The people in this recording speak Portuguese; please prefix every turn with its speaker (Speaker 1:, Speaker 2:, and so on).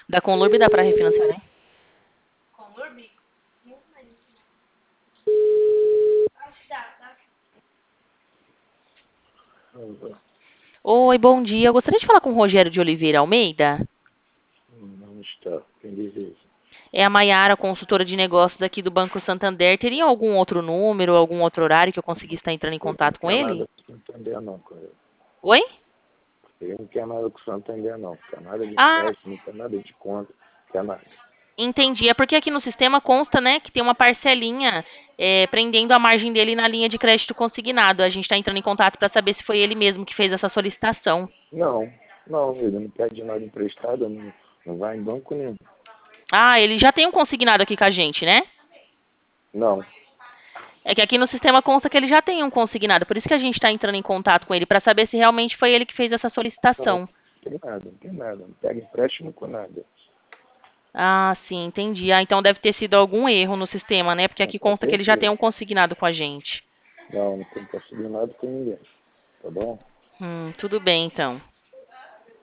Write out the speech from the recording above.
Speaker 1: Da Conlurb dá para refinanciar, né? Oi, bom dia. Eu gostaria de falar com o Rogério de Oliveira Almeida.
Speaker 2: Não está. Quem diz isso?
Speaker 1: É a Maiara, consultora de negócios aqui do Banco Santander. Teria algum outro número, algum outro horário que eu conseguisse estar entrando em
Speaker 2: Ele não
Speaker 1: contato com
Speaker 2: quer
Speaker 1: ele?
Speaker 2: nada com o Santander, não, cara.
Speaker 1: Oi?
Speaker 2: Ele não quer nada com o Santander, não. Não quer nada de
Speaker 1: Ah,
Speaker 2: empréstimo, não quer nada de conta, não quer nada.
Speaker 1: entendi. É porque aqui no sistema consta, né, que tem uma parcelinha prendendo a margem dele na linha de crédito consignado. A gente está entrando em contato para saber se foi ele mesmo que fez essa solicitação.
Speaker 2: Não, não, ele não pede nada emprestado, não vai em banco nenhum.
Speaker 1: Ah, ele já tem um consignado aqui com a gente, né?
Speaker 2: Não,
Speaker 1: É que aqui no sistema consta que ele já tem um consignado. Por isso que a gente está entrando em contato com ele para saber se realmente foi ele que fez essa
Speaker 2: não,
Speaker 1: solicitação.
Speaker 2: tem nada, não tem nada. Não pega empréstimo com nada.
Speaker 1: Ah, sim, entendi. Ah, então deve ter sido algum erro no sistema, né? Porque
Speaker 2: Com
Speaker 1: aqui consta que ele já tem
Speaker 2: certeza.
Speaker 1: um consignado com a gente.
Speaker 2: Não, não tem conseguido nada com ninguém. Tá bom?
Speaker 1: Tudo bem, então.